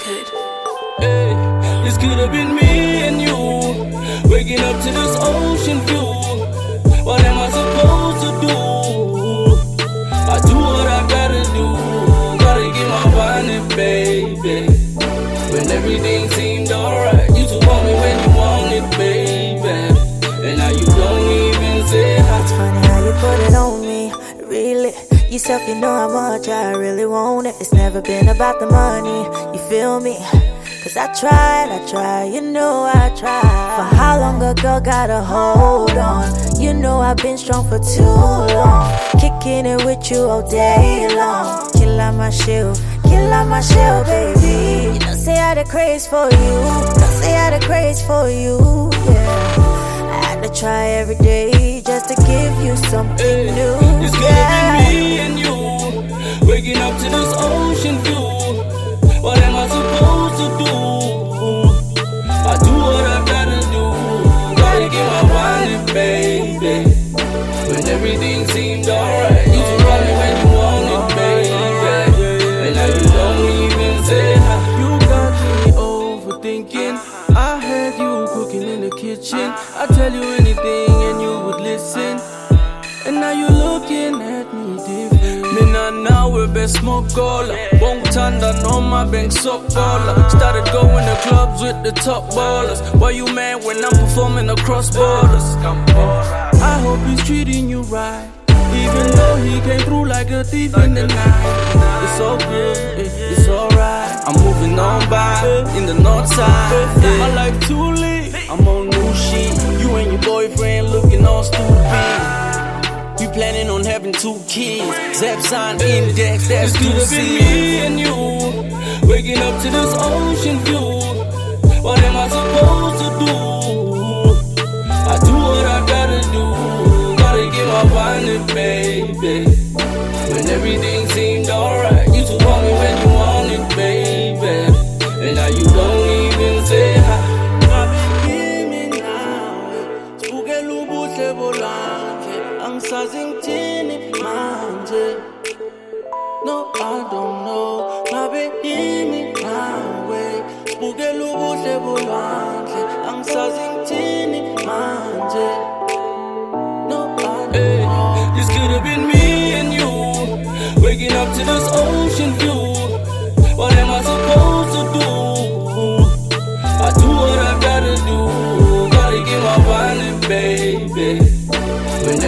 could. Hey, this could have been me and you, waking up to this ocean view. What am I supposed to do? I do what I gotta do. Gotta get my bonnet, baby. When everything seemed alright, you took on me when you wanted, baby. And now you don't even say hi. It's funny how you put it on me, really. Yourself, you know how much I really want it. It's never been about the money, you feel me? Cause I tried, you know I tried. For how long a girl gotta hold on? You know I've been strong for too long. Kicking it with you all day long. Kill out my shield, baby. You don't say I had a craze for you, don't say I had a craze for you, yeah. I had to try every day just to give you something new. It's gonna be me and you, waking up to this ocean view. What am I supposed to do? I do what I gotta do. Gotta get my bonnet, baby. When everything seemed alright, you took on me when you wanted, baby. And now you don't even say hi. You got me overthinking. I had you cooking in the kitchen. I tell you anything and you would listen. And now you looking at me different. Mina nawe besmokola, bongthanda noma bengisokola. Started going to clubs with the top ballers. Why you mad when I'm performing across borders? I hope he's treating you right, even though he came through like a thief in the night. It's all good, it's alright. I'm moving on by in the north side. My life too lit, I'm on new shit. You and your boyfriend looking all stupid. We planning on having 2 kids. Zap sign index, that's good. It's been me and you, waking up to this ocean view. What am I supposed to do? I do what I gotta do. Gotta get my bonnet, baby. When everything seemed alright, you took on me when you wanted, baby. And now you don't even say hi. Angisazingithini manje. No, I don't know. Ngabe yini nawe sibukela ubuhle bolwandle. Angisazingithini manje. No, I don't know. This could have been me and you, waking up to this ocean view. What am I supposed to do? I do what I gotta do. Gotta get my bonnet, baby. When